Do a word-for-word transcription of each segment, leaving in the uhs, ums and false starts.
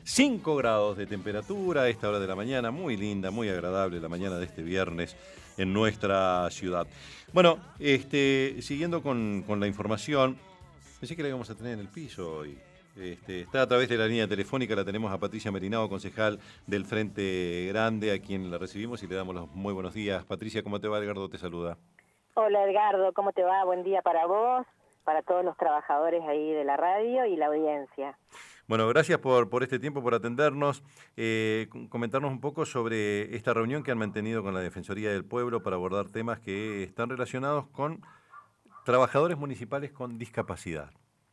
cinco grados de temperatura a esta hora de la mañana, muy linda, muy agradable la mañana de este viernes en nuestra ciudad. Bueno, este, siguiendo con, con la información, pensé que la íbamos a tener en el piso hoy. Este, está a través de la línea telefónica, la tenemos a Patricia Merinao, concejal del Frente Grande, a quien la recibimos y le damos los muy buenos días. Patricia, ¿cómo te va? Edgardo te saluda. Hola Edgardo, ¿cómo te va? Buen día para vos, para todos los trabajadores ahí de la radio y la audiencia. Bueno, gracias por, por este tiempo, por atendernos. Eh, comentarnos un poco sobre esta reunión que han mantenido con la Defensoría del Pueblo para abordar temas que están relacionados con trabajadores municipales con discapacidad.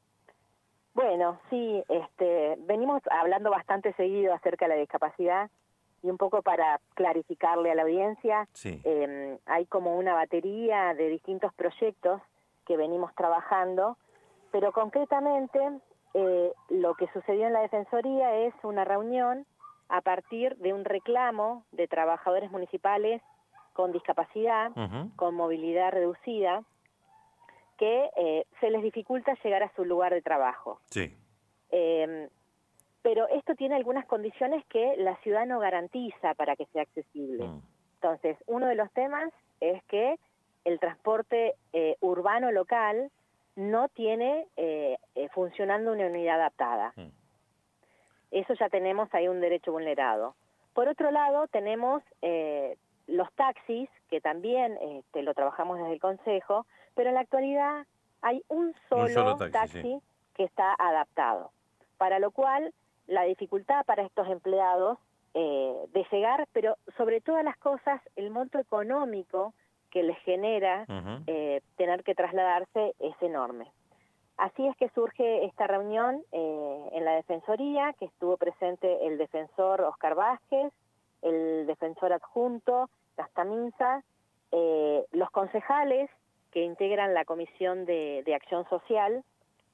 Bueno, sí, este, venimos hablando bastante seguido acerca de la discapacidad y un poco para clarificarle a la audiencia, Sí. eh, hay como una batería de distintos proyectos que venimos trabajando, pero concretamente eh, lo que sucedió en la Defensoría es una reunión a partir de un reclamo de trabajadores municipales con discapacidad, Uh-huh. con movilidad reducida, que eh, se les dificulta llegar a su lugar de trabajo. Sí. Eh, pero esto tiene algunas condiciones que la ciudad no garantiza para que sea accesible. Mm. Entonces, uno de los temas es que el transporte eh, urbano local no tiene eh, eh, funcionando una unidad adaptada. Mm. Eso ya tenemos ahí un derecho vulnerado. Por otro lado, tenemos eh, los taxis, que también este, lo trabajamos desde el Consejo, pero en la actualidad hay un solo, Un solo taxi, taxi sí. que está adaptado, para lo cual la dificultad para estos empleados eh, de llegar, pero sobre todas las cosas, el monto económico que les genera Uh-huh. eh, tener que trasladarse es enorme. Así es que surge esta reunión eh, en la Defensoría, que estuvo presente el defensor Oscar Vázquez, el defensor adjunto Castaminza, eh, los concejales que integran la Comisión de, de Acción Social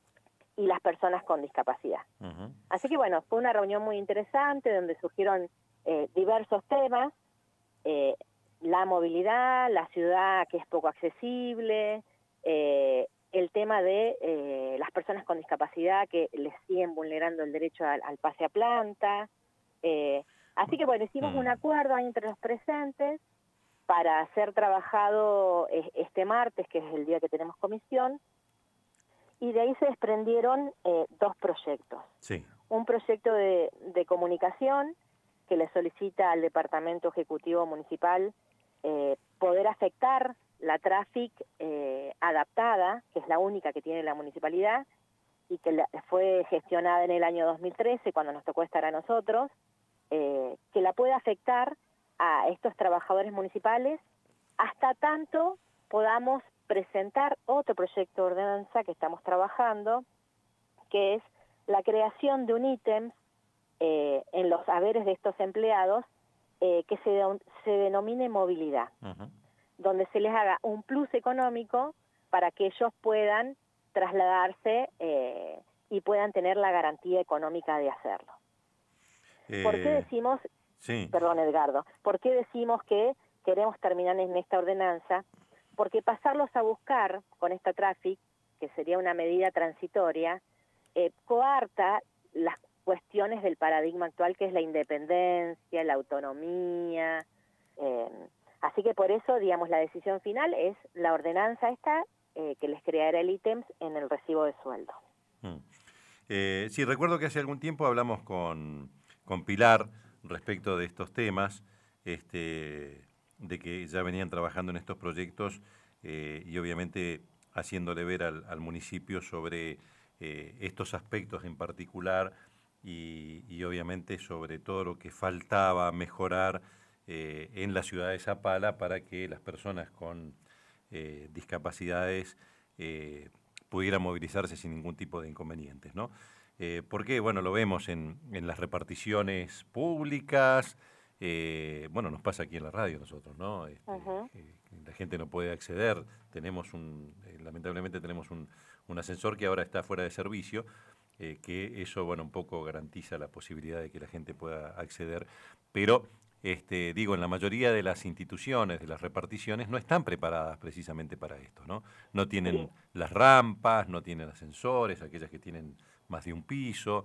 y las personas con discapacidad. Uh-huh. Así que bueno, fue una reunión muy interesante donde surgieron eh, diversos temas, eh, la movilidad, la ciudad que es poco accesible, eh, el tema de eh, las personas con discapacidad que les siguen vulnerando el derecho al, al pase a planta. Eh, así que bueno, hicimos Mm. un acuerdo ahí entre los presentes para ser trabajado eh, este martes, que es el día que tenemos comisión, y de ahí se desprendieron eh, dos proyectos. Sí. Un proyecto de, de comunicación que le solicita al Departamento Ejecutivo Municipal eh, poder afectar la Traffic eh, adaptada, que es la única que tiene la municipalidad, y que la, fue gestionada en el año dos mil trece, cuando nos tocó estar a nosotros, eh, que la puede afectar a estos trabajadores municipales hasta tanto podamos presentar otro proyecto de ordenanza que estamos trabajando, que es la creación de un ítem eh, en los haberes de estos empleados eh, que se, de, se denomine movilidad, Uh-huh. donde se les haga un plus económico para que ellos puedan trasladarse eh, y puedan tener la garantía económica de hacerlo. Eh, ¿Por qué decimos, sí. perdón Edgardo, por qué decimos que queremos terminar en esta ordenanza? Porque pasarlos a buscar con esta Traffic, que sería una medida transitoria, eh, coarta las cuestiones del paradigma actual, que es la independencia, la autonomía. Eh, así que por eso, digamos, la decisión final es la ordenanza esta eh, que les creará el ítem en el recibo de sueldo. Mm. Eh, sí, recuerdo que hace algún tiempo hablamos con, con Pilar respecto de estos temas, este, de que ya venían trabajando en estos proyectos eh, y obviamente haciéndole ver al, al municipio sobre eh, estos aspectos en particular y, y obviamente sobre todo lo que faltaba mejorar eh, en la ciudad de Zapala para que las personas con eh, discapacidades eh, pudieran movilizarse sin ningún tipo de inconvenientes, ¿no? Eh, porque, bueno, lo vemos en, en las reparticiones públicas, eh, bueno, nos pasa aquí en la radio nosotros, ¿no? Este, Uh-huh. eh, la gente no puede acceder, tenemos un, eh, lamentablemente tenemos un, un ascensor que ahora está fuera de servicio, eh, que eso, bueno, un poco garantiza la posibilidad de que la gente pueda acceder, pero este, digo, en la mayoría de las instituciones, de las reparticiones, no están preparadas precisamente para esto, ¿no? No tienen Sí. las rampas, no tienen ascensores, aquellas que tienen más de un piso,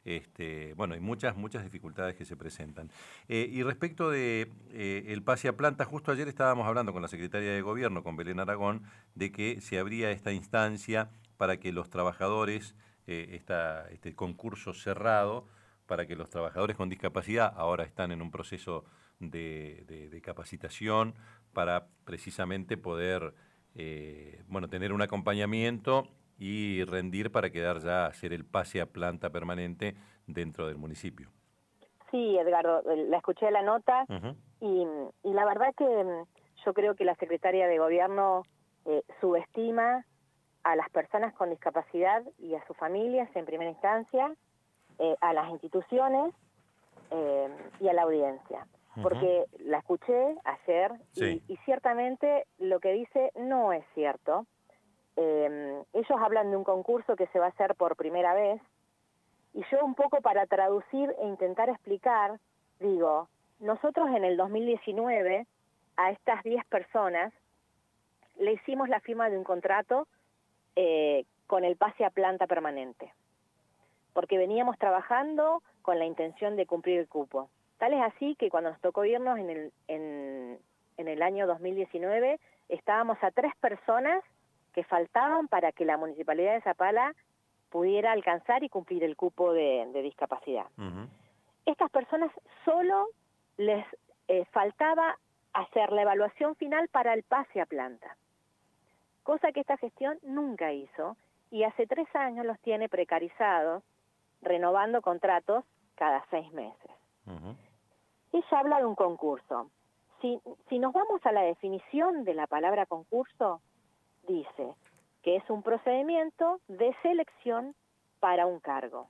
Este, bueno, hay muchas, muchas dificultades que se presentan. Eh, y respecto de eh, el pase a planta, justo ayer estábamos hablando con la Secretaria de Gobierno, con Belén Aragón, de que se abría esta instancia para que los trabajadores, eh, esta, este concurso cerrado, para que los trabajadores con discapacidad, ahora están en un proceso de, de, de capacitación para precisamente poder eh, bueno, tener un acompañamiento y rendir para quedar ya a hacer el pase a planta permanente dentro del municipio. Sí, Edgardo, la escuché la nota Uh-huh. y, y la verdad que yo creo que la Secretaria de Gobierno eh, subestima a las personas con discapacidad y a sus familias en primera instancia, eh, a las instituciones eh, y a la audiencia. Uh-huh. Porque la escuché ayer sí. y, y ciertamente lo que dice no es cierto. Eh, ellos hablan de un concurso que se va a hacer por primera vez y yo un poco para traducir e intentar explicar, digo, nosotros en el dos mil diecinueve a estas diez personas le hicimos la firma de un contrato eh, con el pase a planta permanente, porque veníamos trabajando con la intención de cumplir el cupo. Tal es así que cuando nos tocó irnos en el, en, en el año dos mil diecinueve estábamos a tres personas que faltaban para que la Municipalidad de Zapala pudiera alcanzar y cumplir el cupo de, de discapacidad. Uh-huh. Estas personas solo les eh, faltaba hacer la evaluación final para el pase a planta, cosa que esta gestión nunca hizo y hace tres años los tiene precarizados, renovando contratos cada seis meses. Uh-huh. Ella habla de un concurso. Si, si nos vamos a la definición de la palabra concurso, dice que es un procedimiento de selección para un cargo.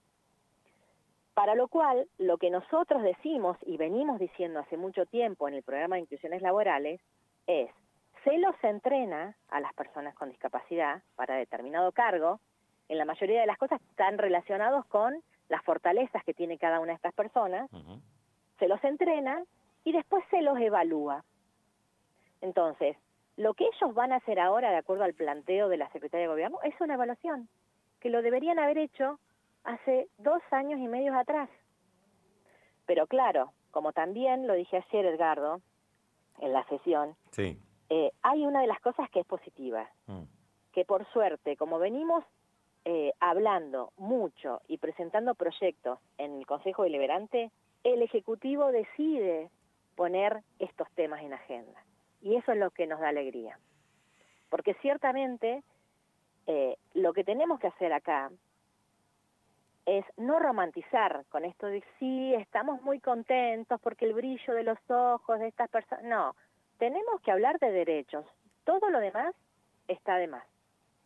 Para lo cual, lo que nosotros decimos y venimos diciendo hace mucho tiempo en el programa de inclusiones laborales es, se los entrena a las personas con discapacidad para determinado cargo, en la mayoría de las cosas están relacionados con las fortalezas que tiene cada una de estas personas, uh-huh. se los entrena y después se los evalúa. Entonces, lo que ellos van a hacer ahora, de acuerdo al planteo de la Secretaría de Gobierno, es una evaluación, que lo deberían haber hecho hace dos años y medio atrás. Pero claro, como también lo dije ayer, Edgardo, en la sesión, sí. eh, hay una de las cosas que es positiva, mm. que por suerte, como venimos eh, hablando mucho y presentando proyectos en el Consejo Deliberante, el Ejecutivo decide poner estos temas en agenda. Y eso es lo que nos da alegría. Porque ciertamente eh, lo que tenemos que hacer acá es no romantizar con esto de sí, estamos muy contentos porque el brillo de los ojos de estas personas... No, tenemos que hablar de derechos. Todo lo demás está de más.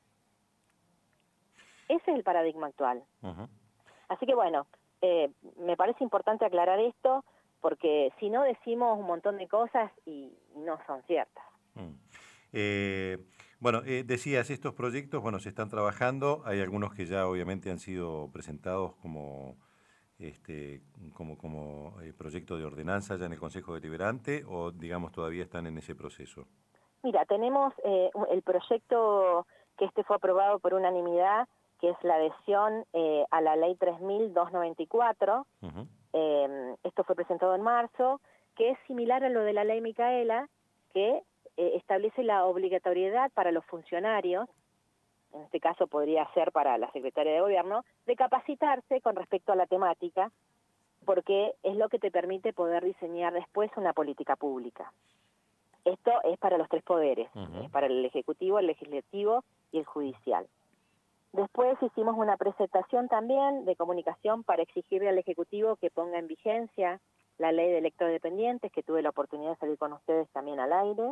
Ese es el paradigma actual. Uh-huh. Así que bueno, eh, me parece importante aclarar esto, porque si no decimos un montón de cosas y no son ciertas. Mm. Eh, bueno, eh, decías, estos proyectos, bueno, se están trabajando, hay algunos que ya obviamente han sido presentados como este como como eh, proyecto de ordenanza ya en el Consejo Deliberante, o digamos todavía están en ese proceso. Mira, tenemos eh, el proyecto que este fue aprobado por unanimidad, que es la adhesión eh, a la ley tres mil doscientos noventa y cuatro, uh-huh. Eh, esto fue presentado en marzo, que es similar a lo de la ley Micaela, que eh, establece la obligatoriedad para los funcionarios, en este caso podría ser para la Secretaría de Gobierno, de capacitarse con respecto a la temática, porque es lo que te permite poder diseñar después una política pública. Esto es para los tres poderes, uh-huh. es para el Ejecutivo, el Legislativo y el Judicial. Después hicimos una presentación también de comunicación para exigirle al Ejecutivo que ponga en vigencia la ley de electrodependientes, que tuve la oportunidad de salir con ustedes también al aire.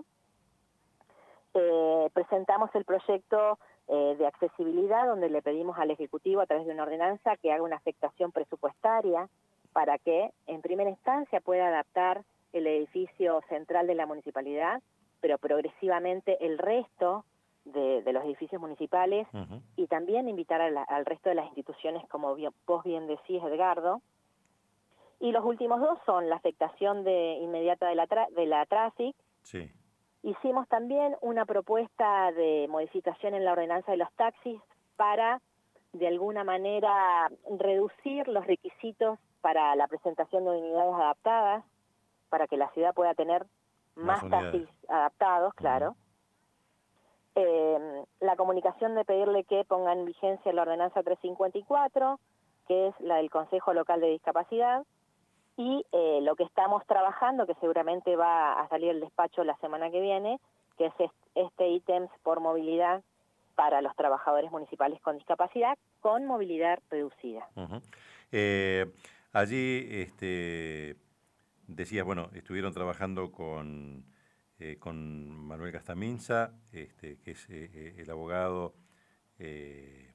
Eh, presentamos el proyecto eh, de accesibilidad, donde le pedimos al Ejecutivo a través de una ordenanza que haga una afectación presupuestaria para que en primera instancia pueda adaptar el edificio central de la municipalidad, pero progresivamente el resto De, de los edificios municipales, uh-huh. y también invitar a la, al resto de las instituciones, como bien, vos bien decís, Edgardo. Y los últimos dos son la afectación de, inmediata de la, tra, de la Traffic. Sí. Hicimos también una propuesta de modificación en la ordenanza de los taxis para de alguna manera reducir los requisitos para la presentación de unidades adaptadas, para que la ciudad pueda tener más, más taxis adaptados, claro. Uh-huh. Eh, la comunicación de pedirle que ponga en vigencia la ordenanza trescientos cincuenta y cuatro, que es la del Consejo Local de Discapacidad, y eh, lo que estamos trabajando, que seguramente va a salir el despacho la semana que viene, que es este ítems por movilidad para los trabajadores municipales con discapacidad, con movilidad reducida. Uh-huh. eh, allí, este, decías, bueno, estuvieron trabajando con... Eh, con Manuel Gastaminza, este, que es eh, el abogado eh,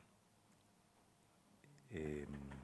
eh,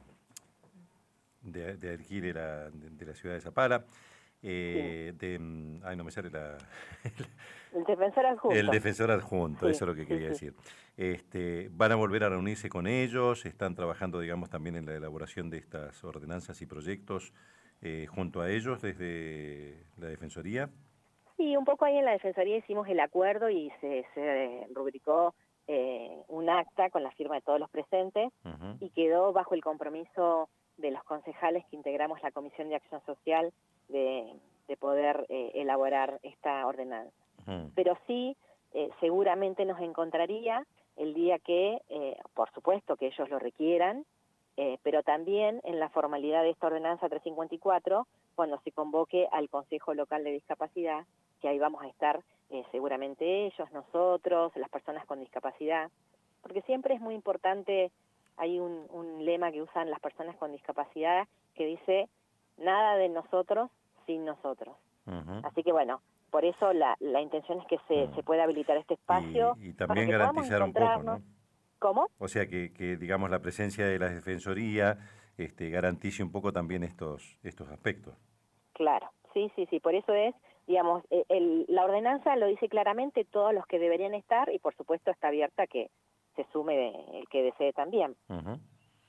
de, de aquí de la, de, de la ciudad de Zapala, eh, sí. de, ay, no me sale la... el defensor adjunto. El defensor adjunto, sí, eso es lo que quería sí, sí. decir. Este, ¿Van a volver a reunirse con ellos? ¿Están trabajando, digamos, también en la elaboración de estas ordenanzas y proyectos eh, junto a ellos desde la Defensoría? Sí, un poco ahí en la Defensoría hicimos el acuerdo y se, se rubricó eh, un acta con la firma de todos los presentes uh-huh. y quedó bajo el compromiso de los concejales que integramos la Comisión de Acción Social de, de poder eh, elaborar esta ordenanza. Uh-huh. Pero sí, eh, seguramente nos encontraría el día que, eh, por supuesto que ellos lo requieran, eh, pero también en la formalidad de esta ordenanza trescientos cincuenta y cuatro, cuando se convoque al Consejo Local de Discapacidad, que ahí vamos a estar eh, seguramente ellos, nosotros, las personas con discapacidad, porque siempre es muy importante, hay un, un lema que usan las personas con discapacidad que dice, nada de nosotros sin nosotros. Uh-huh. Así que bueno, por eso la, la intención es que se, uh-huh. se pueda habilitar este espacio. Y, y también garantizar un poco, ¿no? ¿Cómo? O sea, que, que digamos la presencia de la Defensoría este, garantice un poco también estos, estos aspectos. Claro, sí, sí, sí, por eso es, digamos, el, la ordenanza lo dice claramente, todos los que deberían estar, y por supuesto está abierta a que se sume el que desee también. Uh-huh.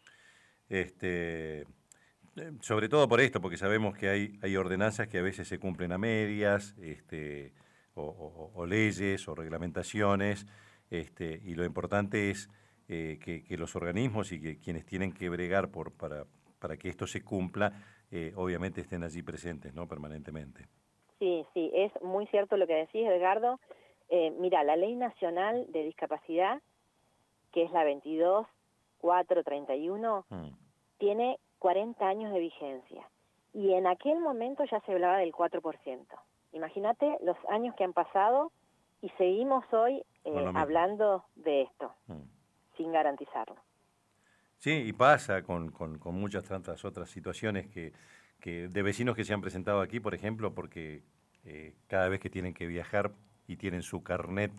Este, sobre todo por esto, porque sabemos que hay, hay ordenanzas que a veces se cumplen a medias, este, o, o, o leyes o reglamentaciones, este, y lo importante es eh, que, que los organismos y que quienes tienen que bregar por, para, para que esto se cumpla, eh, obviamente estén allí presentes, ¿no? Permanentemente. Sí, sí, es muy cierto lo que decís, Edgardo. Eh, mira, la Ley Nacional de Discapacidad, que es la veintidós mil cuatrocientos treinta y uno, mm. tiene cuarenta años de vigencia. Y en aquel momento ya se hablaba del cuatro por ciento. Imagínate los años que han pasado y seguimos hoy eh, hablando de esto, mm. sin garantizarlo. Sí, y pasa con, con, con muchas tantas otras situaciones que, que de vecinos que se han presentado aquí, por ejemplo, porque eh, cada vez que tienen que viajar y tienen su carnet,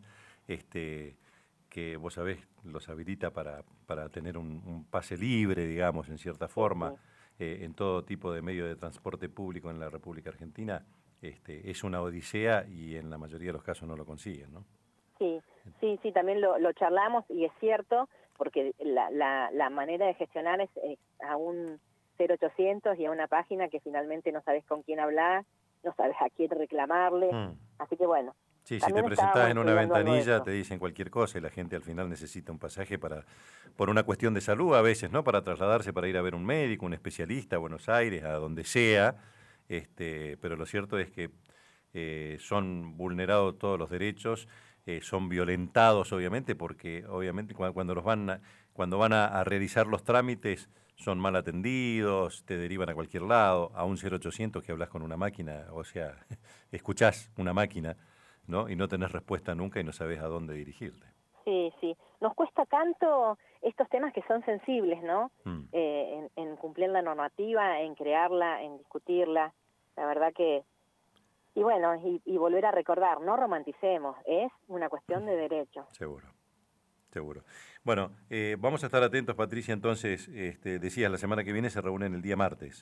este, que vos sabés, los habilita para, para tener un, un pase libre, digamos, en cierta forma, sí, sí. Eh, en todo tipo de medio de transporte público en la República Argentina, este, es una odisea y en la mayoría de los casos no lo consiguen, ¿no? Sí, sí, sí, también lo, lo charlamos y es cierto, porque la, la, la manera de gestionar es, es a un cero ochocientos y a una página que finalmente no sabes con quién hablar, no sabes a quién reclamarle, mm. así que bueno. Sí, si te presentás en una ventanilla te dicen cualquier cosa y la gente al final necesita un pasaje para por una cuestión de salud a veces, ¿no? Para trasladarse, para ir a ver un médico, un especialista a Buenos Aires, a donde sea, este, pero lo cierto es que eh, son vulnerados todos los derechos. Eh, son violentados, obviamente, porque obviamente cuando, cuando los van a, cuando van a, a realizar los trámites son mal atendidos, te derivan a cualquier lado, a un cero ochocientos que hablas con una máquina, o sea, escuchás una máquina, ¿no? Y no tenés respuesta nunca y no sabés a dónde dirigirte. Sí, sí. Nos cuesta tanto estos temas que son sensibles, ¿no? Mm. Eh, en, en cumplir la normativa, en crearla, en discutirla. La verdad que... Y bueno, y, y volver a recordar, no romanticemos, es una cuestión de derecho. Seguro, seguro. Bueno, eh, vamos a estar atentos, Patricia, entonces, este, decías, la semana que viene se reúnen el día martes.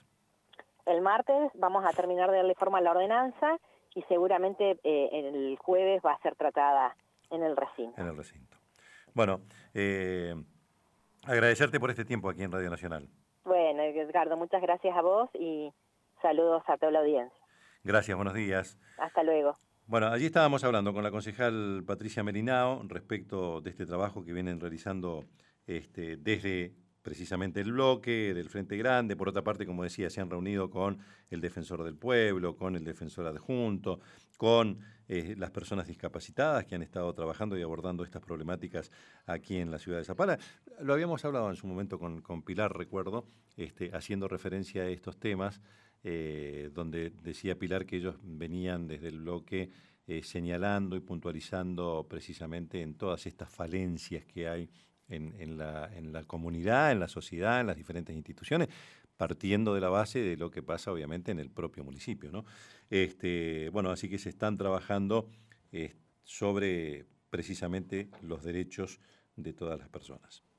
El martes vamos a terminar de darle forma a la ordenanza y seguramente eh, el jueves va a ser tratada en el recinto. En el recinto. Bueno, eh, agradecerte por este tiempo aquí en Radio Nacional. Bueno, Edgardo, muchas gracias a vos y saludos a toda la audiencia. Gracias, buenos días. Hasta luego. Bueno, allí estábamos hablando con la concejal Patricia Melinao respecto de este trabajo que vienen realizando este, desde precisamente el bloque del Frente Grande. Por otra parte, como decía, se han reunido con el Defensor del Pueblo, con el Defensor Adjunto, con eh, las personas discapacitadas que han estado trabajando y abordando estas problemáticas aquí en la ciudad de Zapala. Lo habíamos hablado en su momento con, con Pilar, recuerdo, este, haciendo referencia a estos temas, eh, donde decía Pilar que ellos venían desde el bloque eh, señalando y puntualizando precisamente en todas estas falencias que hay En, en, la, en la comunidad, en la sociedad, en las diferentes instituciones, partiendo de la base de lo que pasa obviamente en el propio municipio, ¿no? Este, bueno, así que se están trabajando eh, sobre precisamente los derechos de todas las personas.